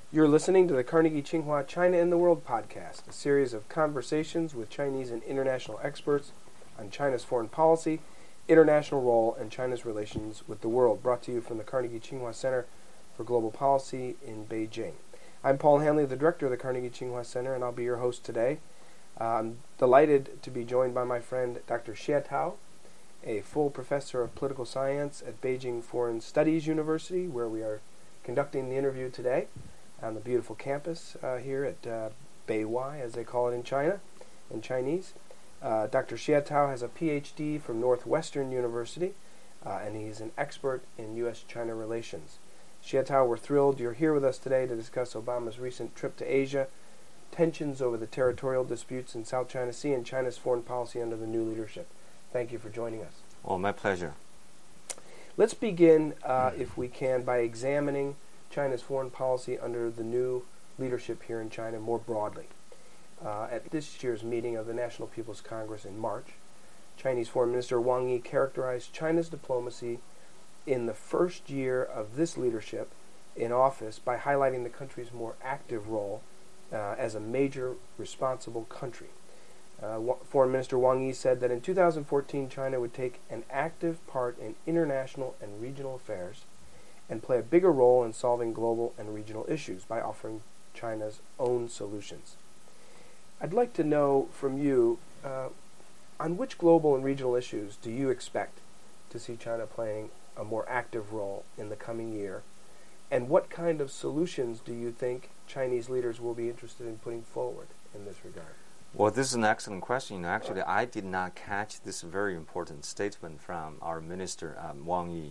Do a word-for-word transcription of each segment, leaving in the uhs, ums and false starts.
You're listening to the Carnegie Tsinghua China in the World podcast, a series of conversations with Chinese and international experts on China's foreign policy, international role, and China's relations with the world, brought to you from the Carnegie Tsinghua Center for Global Policy in Beijing. I'm Paul Hanley, the director of the Carnegie Tsinghua Center, and I'll be your host today. Uh, I'm delighted to be joined by my friend Doctor Xie Tao, a full professor of political science at Beijing Foreign Studies University, where we are conducting the interview today on the beautiful campus uh, here at uh, Beiwai, as they call it in China, in Chinese. Uh, Doctor Xie Tao has a P H D from Northwestern University, uh, and he's an expert in U S China relations. Xie Tao, we're thrilled you're here with us today to discuss Obama's recent trip to Asia, tensions over the territorial disputes in South China Sea, and China's foreign policy under the new leadership. Thank you for joining us. Oh, my pleasure. Let's begin, uh, if we can, by examining China's foreign policy under the new leadership here in China more broadly. Uh, at this year's meeting of the National People's Congress in March, Chinese Foreign Minister Wang Yi characterized China's diplomacy in the first year of this leadership in office by highlighting the country's more active role uh, as a major responsible country. Uh, Foreign Minister Wang Yi said that in two thousand fourteen, China would take an active part in international and regional affairs and play a bigger role in solving global and regional issues by offering China's own solutions. I'd like to know from you, uh, on which global and regional issues do you expect to see China playing a more active role in the coming year, and what kind of solutions do you think Chinese leaders will be interested in putting forward in this regard? Well, this is an excellent question. Actually, I did not catch this very important statement from our minister, um, Wang Yi.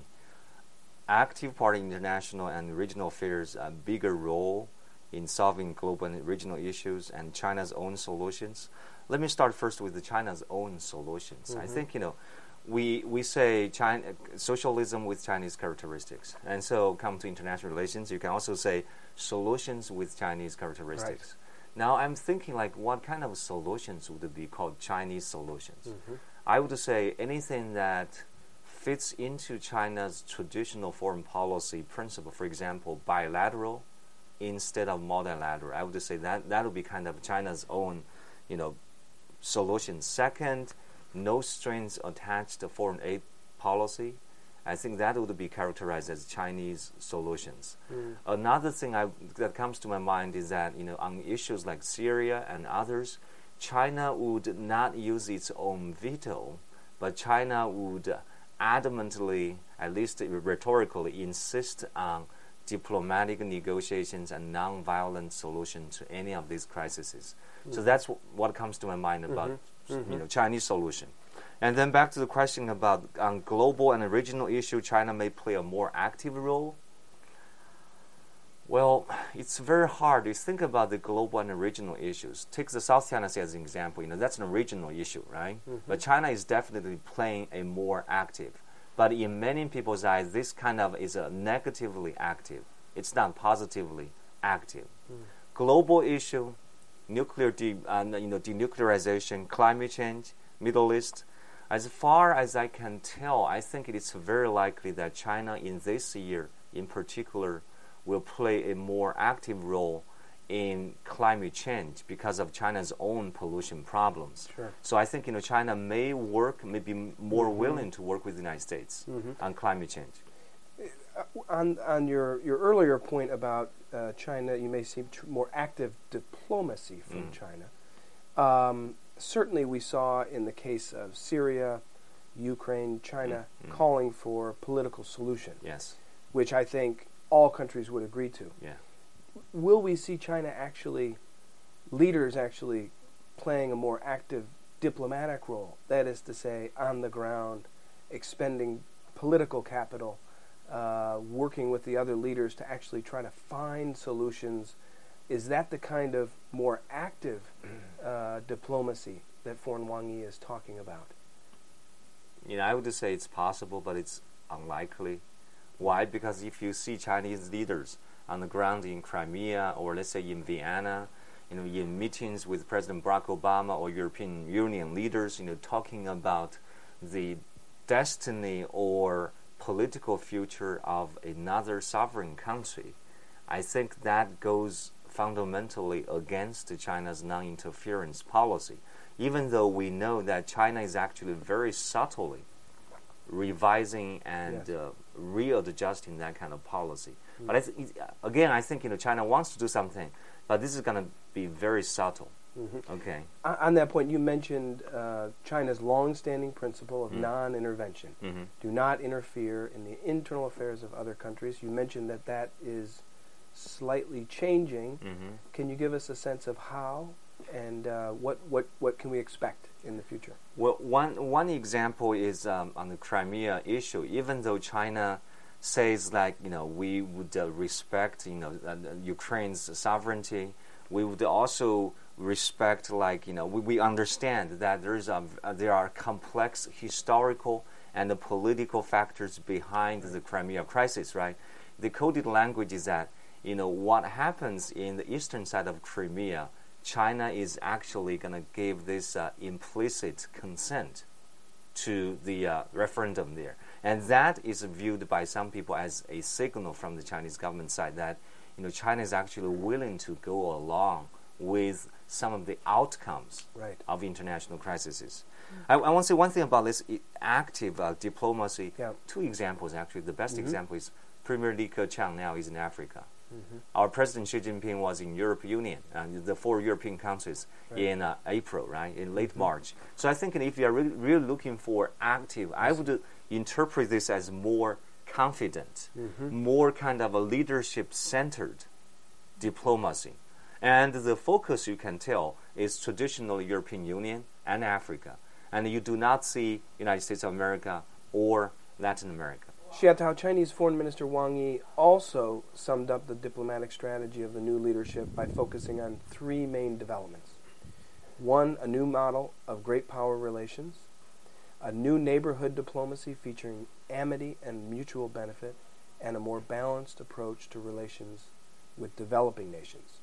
Active part in international and regional affairs, a bigger role in solving global and regional issues, and China's own solutions. Let me start first with the China's own solutions. Mm-hmm. I think, you know, we we say China, socialism with Chinese characteristics. And so come to international relations, you can also say solutions with Chinese characteristics. Right. Now I'm thinking like what kind of solutions would be called Chinese solutions? Mm-hmm. I would say anything that fits into China's traditional foreign policy principle. For example, bilateral instead of multilateral. I would say that that would be kind of China's own, you know, solution. Second, no strings attached to foreign aid policy. I think that would be characterized as Chinese solutions. Mm. Another thing I, that comes to my mind is that, you know, on issues like Syria and others, China would not use its own veto, but China would adamantly, at least rhetorically, insist on diplomatic negotiations and non-violent solution to any of these crises. Mm-hmm. So that's w- what comes to my mind about mm-hmm. Mm-hmm. you know, Chinese solution. And then back to the question about on global and regional issue, China may play a more active role. Well, it's very hard to think about the global and regional issues. Take the South China Sea as an example. You know, that's a regional issue, right? Mm-hmm. But China is definitely playing a more active. But in many people's eyes, this kind of is a negatively active. It's not positively active. Mm. Global issue, nuclear, de, uh, you know, denuclearization, climate change, Middle East. As far as I can tell, I think it is very likely that China in this year, in particular, will play a more active role in climate change because of China's own pollution problems. Sure. So I think, you know, China may work, may be more mm-hmm. willing to work with the United States mm-hmm. on climate change. Uh, on on your, your earlier point about uh, China, you may see tr- more active diplomacy from mm. China. Um, certainly we saw in the case of Syria, Ukraine, China mm. calling for a political solution. Yes. Which I think all countries would agree to. Yeah. Will we see China actually, leaders actually playing a more active diplomatic role? That is to say, on the ground, expending political capital, uh, working with the other leaders to actually try to find solutions. Is that the kind of more active uh, diplomacy that Foreign Wang Yi is talking about? You know, I would say it's possible, but it's unlikely. Why? Because if you see Chinese leaders on the ground in Crimea, or let's say in Vienna, you know, in meetings with President Barack Obama or European Union leaders, you know, talking about the destiny or political future of another sovereign country, I think that goes fundamentally against China's non-interference policy, even though we know that China is actually very subtly revising and yes. uh, readjusting that kind of policy. Mm. But I th- again, I think you know China wants to do something, but this is going to be very subtle. Mm-hmm. Okay. On that point, you mentioned uh, China's long-standing principle of mm. non-intervention. Mm-hmm. Do not interfere in the internal affairs of other countries. You mentioned that that is slightly changing. Mm-hmm. Can you give us a sense of how and uh, what, what, what can we expect in the future? Well, one, one example is um, on the Crimea issue. Even though China says, like, you know, we would uh, respect, you know, uh, Ukraine's sovereignty, we would also respect, like, you know, we, we understand that there's a, uh, there are complex historical and the political factors behind the Crimea crisis, right? The coded language is that, you know, what happens in the eastern side of Crimea, China is actually going to give this uh, implicit consent to the uh, referendum there. And that is viewed by some people as a signal from the Chinese government side that, you know, China is actually willing to go along with some of the outcomes right. of international crises. Mm-hmm. I, I want to say one thing about this active uh, diplomacy. Yeah. Two examples, actually. The best mm-hmm. example is Premier Li Keqiang now is in Africa. Mm-hmm. Our President Xi Jinping was in European Union, uh, the four European countries, right. in uh, April, right, in late mm-hmm. March. So I think if you are really, really looking for active, I would uh, interpret this as more confident, mm-hmm. more kind of a leadership-centered diplomacy. And the focus, you can tell, is traditional European Union and Africa. And you do not see United States of America or Latin America. Xia Tao, Chinese Foreign Minister Wang Yi also summed up the diplomatic strategy of the new leadership by focusing on three main developments. One, a new model of great power relations, a new neighborhood diplomacy featuring amity and mutual benefit, and a more balanced approach to relations with developing nations.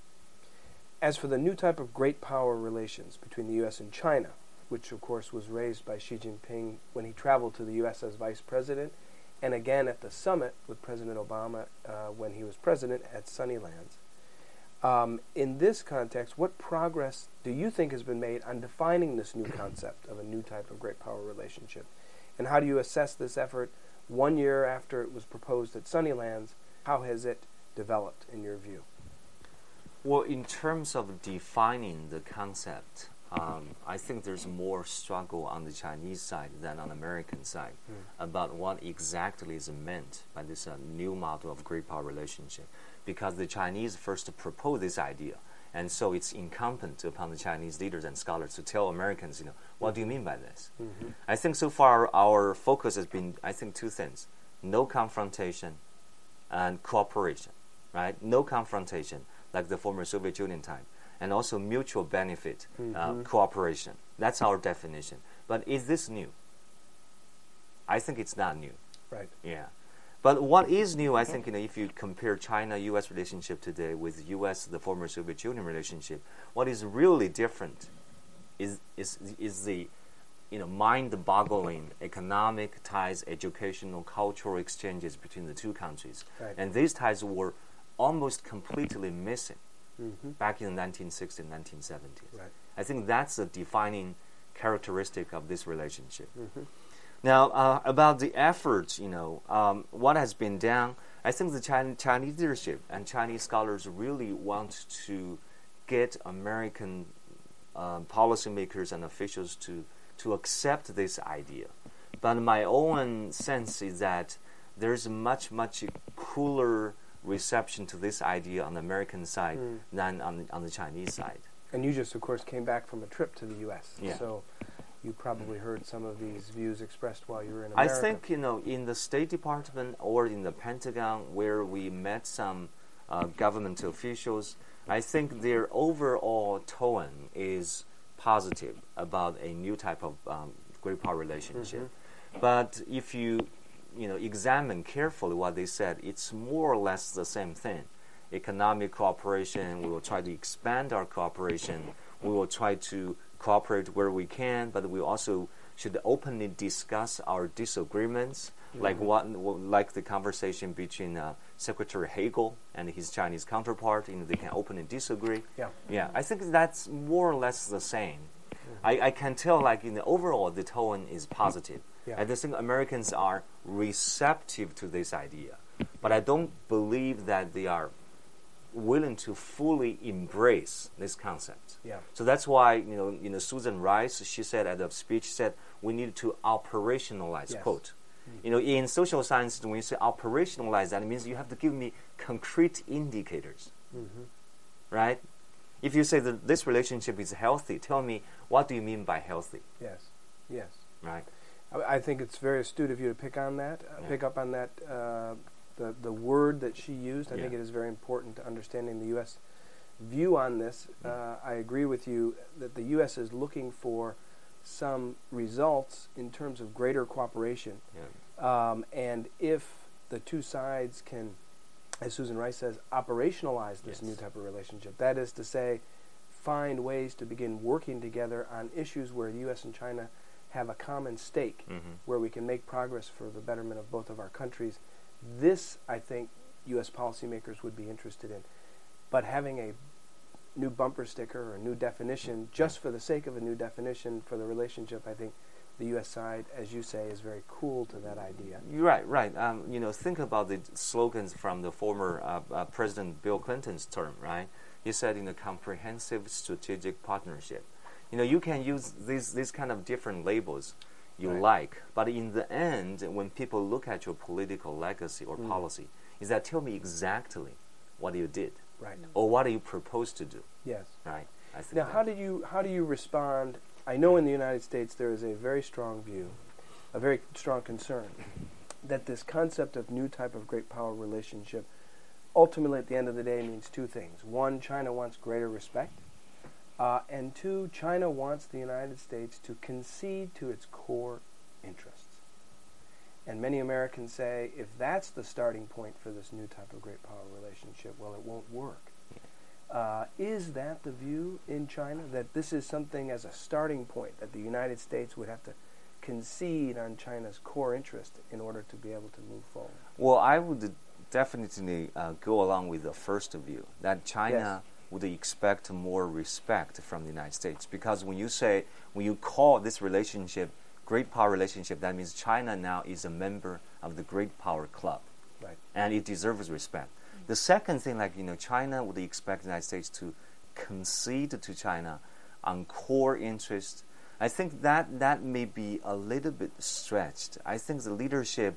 As for the new type of great power relations between the U S and China, which of course was raised by Xi Jinping when he traveled to the U S as vice president, and again at the summit with President Obama uh, when he was president at Sunnylands. Um, in this context, what progress do you think has been made on defining this new concept of a new type of great power relationship? And how do you assess this effort one year after it was proposed at Sunnylands? How has it developed in your view? Well, in terms of defining the concept, Um, I think there's more struggle on the Chinese side than on the American side mm. about what exactly is meant by this uh, new model of great power relationship. Because the Chinese first proposed this idea, and so it's incumbent upon the Chinese leaders and scholars to tell Americans, you know, what do you mean by this? Mm-hmm. I think so far our focus has been, I think, two things: no confrontation and cooperation, right? No confrontation, like the former Soviet Union time. And also mutual benefit, mm-hmm. uh, cooperation. That's our definition. But is this new? I think it's not new. Right. Yeah. But what is new, I think, you know, if you compare China-U S relationship today with U S, the former Soviet Union relationship, what is really different is is is the, you know, mind-boggling economic ties, educational, cultural exchanges between the two countries. Right. And these ties were almost completely missing. Mm-hmm. Back in the nineteen sixties, nineteen seventies. Right. I think that's the defining characteristic of this relationship. Mm-hmm. Now, uh, about the efforts, you know, um, what has been done, I think the China, Chinese leadership and Chinese scholars really want to get American uh, policymakers and officials to, to accept this idea. But my own sense is that there's much, much cooler reception to this idea on the American side mm. than on the, on the Chinese side. And you just, of course, came back from a trip to the U S Yeah. So you probably heard some of these views expressed while you were in America. I think, you know, in the State Department or in the Pentagon, where we met some uh, government officials, I think their overall tone is positive about a new type of um, great power relationship. Mm-hmm. But if you you know, examine carefully what they said, it's more or less the same thing. Economic cooperation, we will try to expand our cooperation. We will try to cooperate where we can, but we also should openly discuss our disagreements. like what, like the conversation between uh, Secretary Hagel and his Chinese counterpart. You know, they can openly disagree. Yeah, yeah. I think that's more or less the same. Mm-hmm. I, I can tell, like in the overall, the tone is positive. Yeah. I just think Americans are receptive to this idea, but I don't believe that they are willing to fully embrace this concept. Yeah. So that's why, you know, you know, Susan Rice, she said at the speech, said we need to operationalize, yes. quote. Mm-hmm. You know, in social science, when you say operationalize, that means you have to give me concrete indicators, mm-hmm. right? If you say that this relationship is healthy, tell me, what do you mean by healthy? Yes, yes. Right. I, I think it's very astute of you to pick on that, uh, yeah. pick up on that, uh, the, the word that she used. I yeah. think it is very important to understanding the U S view on this. Uh, I agree with you that the U S is looking for some results in terms of greater cooperation. Yeah. Um, and if the two sides can, as Susan Rice says, operationalize this yes. new type of relationship, that is to say, find ways to begin working together on issues where the U S and China have a common stake, mm-hmm. where we can make progress for the betterment of both of our countries. This, I think, U S policymakers would be interested in. But having a new bumper sticker or a new definition, just for the sake of a new definition for the relationship, I think the U S side, as you say, is very cool to that idea. You're right, right. Um, you know, think about the slogans from the former uh, uh, President Bill Clinton's term, right? He said in a comprehensive strategic partnership. You know, you can use these these kind of different labels you right. like, but in the end, when people look at your political legacy or mm. policy, is that tell me exactly what you did, right, or what do you propose to do? Yes, right. I think now, how do you how do you respond? I know in the United States there is a very strong view, a very strong concern, that this concept of new type of great power relationship, ultimately at the end of the day, means two things. One, China wants greater respect. Uh, and two, China wants the United States to concede to its core interests. And many Americans say, if that's the starting point for this new type of great power relationship, well, it won't work. Uh, is that the view in China, that this is something as a starting point, that the United States would have to concede on China's core interest in order to be able to move forward? Well, I would definitely uh, go along with the first view, that China yes. would expect more respect from the United States. Because when you say, when you call this relationship great power relationship, that means China now is a member of the great power club. Right. And it deserves respect. Mm-hmm. The second thing, like, you know, China would expect the United States to concede to China on core interests. I think that that may be a little bit stretched. I think the leadership,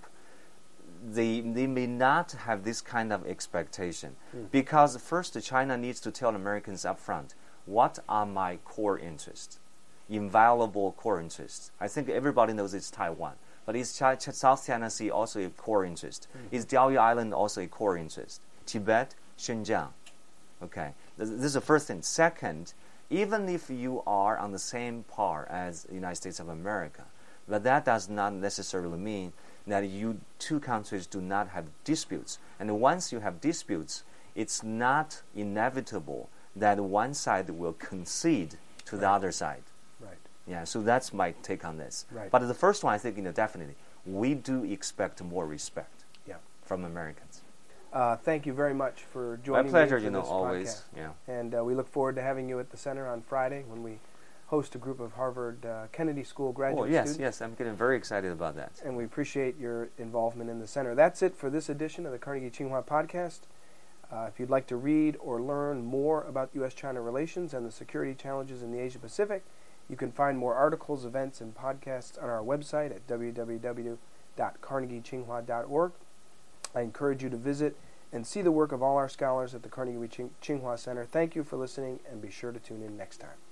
they they may not have this kind of expectation. Mm. Because first, China needs to tell Americans up front, what are my core interests? Inviolable core interests. I think everybody knows it's Taiwan. But is Ch- Ch- South China Sea also a core interest? Mm. Is Diaoyu Island also a core interest? Tibet, Xinjiang. Okay, this, this is the first thing. Second, even if you are on the same par as the United States of America, but that does not necessarily mean that you two countries do not have disputes. And once you have disputes, it's not inevitable that one side will concede to right. the other side. Right. Yeah, so that's my take on this. Right. But the first one, I think, you know, definitely, we do expect more respect yeah. from Americans. Uh, thank you very much for joining me. My pleasure, me for you know, this always. podcast. Yeah. And uh, we look forward to having you at the center on Friday when we host a group of Harvard uh, Kennedy School graduate oh, yes, students. Yes, yes, I'm getting very excited about that. And we appreciate your involvement in the center. That's it for this edition of the Carnegie Tsinghua podcast. Uh, if you'd like to read or learn more about U S China relations and the security challenges in the Asia Pacific, you can find more articles, events, and podcasts on our website at w w w dot carnegie tsinghua dot org. I encourage you to visit and see the work of all our scholars at the Carnegie Tsinghua Center. Thank you for listening, and be sure to tune in next time.